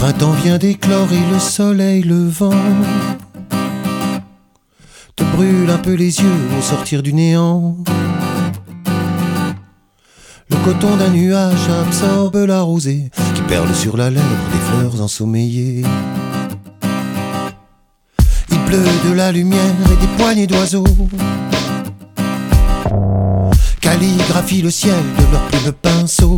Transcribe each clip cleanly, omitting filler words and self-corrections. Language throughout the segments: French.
printemps vient d'éclore et le soleil levant te brûle un peu les yeux au sortir du néant. Le coton d'un nuage absorbe la rosée qui perle sur la lèvre des fleurs ensommeillées. Il pleut de la lumière et des poignées d'oiseaux calligraphient le ciel de leurs plumes de pinceau.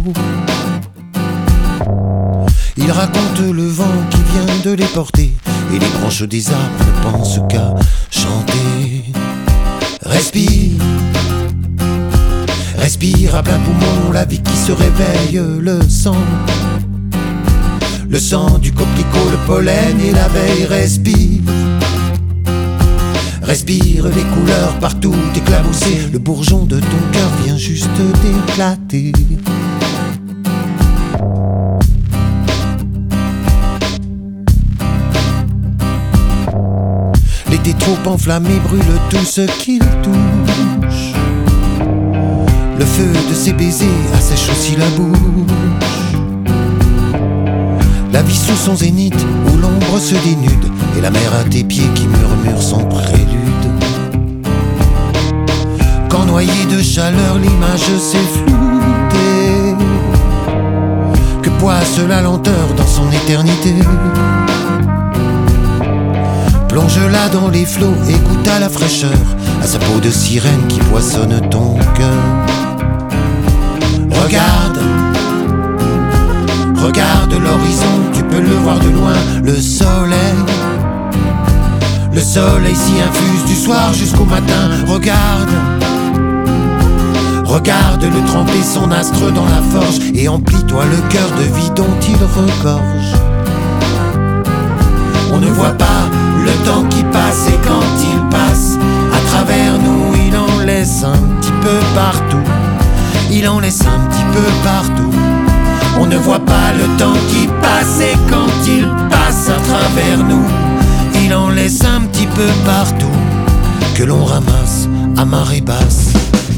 Ils racontent le vent qui vient de les porter et les branches des arbres ne pensent qu'à chanter. Respire, respire à plein poumon la vie qui se réveille, le sang du coquelicot, le pollen et la veille. Respire, respire les couleurs partout éclaboussées, le bourgeon de ton cœur vient juste d'éclater. L'été trop enflammé brûle tout ce qu'il touche. Le feu de ses baisers assèche aussi la bouche. La vie sous son zénith où l'ombre se dénude et la mer à tes pieds qui murmure son prélude. Quand noyé de chaleur l'image s'est floutée, que poisse la lenteur dans son éternité. Plonge-la dans les flots et goûte à la fraîcheur, à sa peau de sirène qui poissonne ton cœur. Regarde, regarde l'horizon, tu peux le voir de loin, le soleil s'y infuse du soir jusqu'au matin. Regarde, regarde-le tremper son astre dans la forge et emplis-toi le cœur de vie dont il regorge. On ne voit pas le temps qui passe et quand il passe à travers nous, il en laisse un petit peu partout. Il en laisse un petit peu partout. On ne voit pas le temps qui passe et quand il passe à travers nous, il en laisse un petit peu partout que l'on ramasse à marée basse.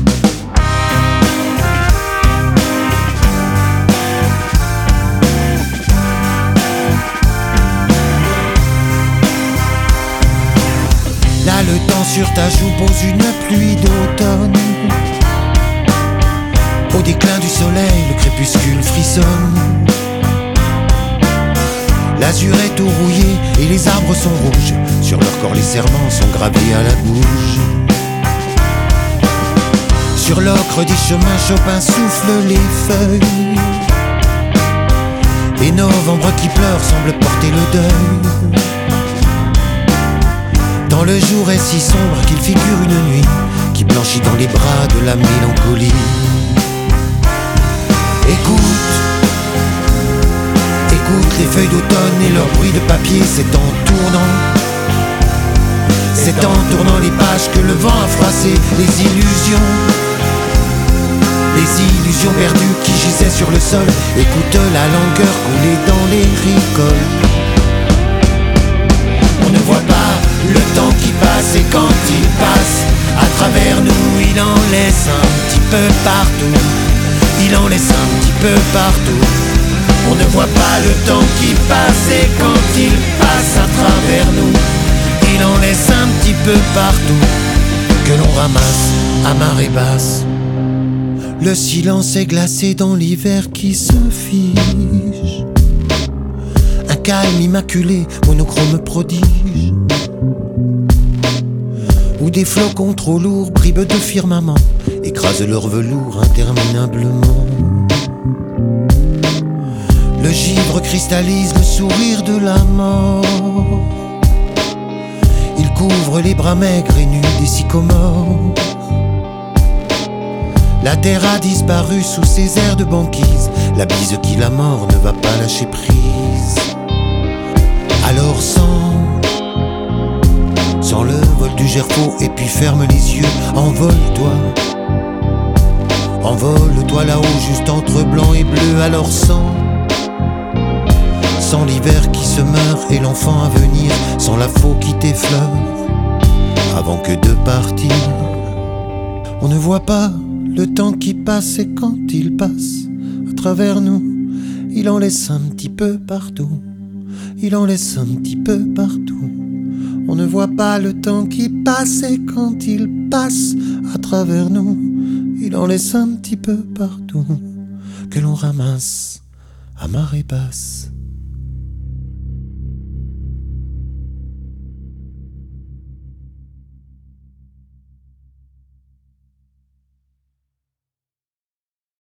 Là le temps sur ta joue pose une pluie d'automne. Au déclin du soleil, le crépuscule frissonne. L'azur est tout rouillé et les arbres sont rouges. Sur leur corps les serments sont gravés à la bouche. Sur l'ocre des chemins, Chopin souffle les feuilles. Et novembre qui pleure semble porter le deuil. Tant le jour est si sombre qu'il figure une nuit qui blanchit dans les bras de la mélancolie. Écoute, écoute les feuilles d'automne et leur bruit de papier. C'est en tournant les pages que le vent a froissé les illusions perdues qui gisaient sur le sol. Écoute la langueur couler dans les ricoles. On ne voit pas le temps qui passe et quand il passe à travers nous, il en laisse un petit peu partout. Il en laisse un petit peu partout. On ne voit pas le temps qui passe et quand il passe à travers nous, il en laisse un petit peu partout que l'on ramasse à marée basse. Le silence est glacé dans l'hiver qui se fige. Un calme immaculé, monochrome prodige. Où des flocons trop lourds, bribes de firmament, écrasent leur velours interminablement. Le givre cristallise le sourire de la mort. Il couvre les bras maigres et nus des sycomores. La terre a disparu sous ses airs de banquise. La bise qui la mord ne va pas lâcher prise. Alors sens le vol du gerfaut et puis ferme les yeux. Envole-toi, envole-toi là-haut juste entre blanc et bleu. Alors sens l'hiver qui se meurt et l'enfant à venir, sans la faux qui t'effleure avant que de partir. On ne voit pas le temps qui passe et quand il passe à travers nous, il en laisse un petit peu partout il en laisse un petit peu partout. On ne voit pas le temps qui passe et quand il passe à travers nous, il en laisse un petit peu partout que l'on ramasse à marée basse.